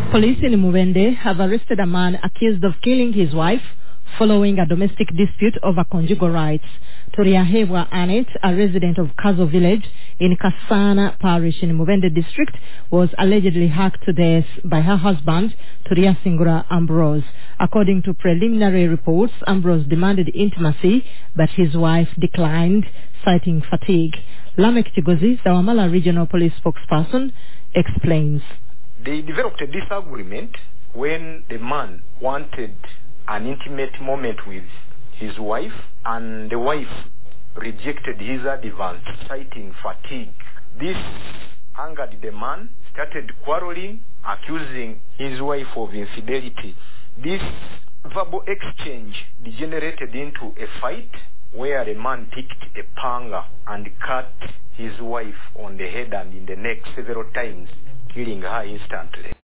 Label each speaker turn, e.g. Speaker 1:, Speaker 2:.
Speaker 1: Police in Mubende have arrested a man accused of killing his wife following a domestic dispute over conjugal rights. Toriahebwa Anet, a resident of Kazo village in Kasana parish in Mubende district, was allegedly hacked to death by her husband, Toria Singura Ambrose. According to preliminary reports, Ambrose demanded intimacy, but his wife declined, citing fatigue. Lamek Chigozi, the Wamala Regional Police spokesperson, explains.
Speaker 2: They developed a disagreement when the man wanted an intimate moment with his wife, and the wife rejected his advance, citing fatigue. This angered the man, started quarreling, accusing his wife of infidelity. This verbal exchange degenerated into a fight where the man picked a panga and cut his wife on the head and in the neck several times, killing her instantly.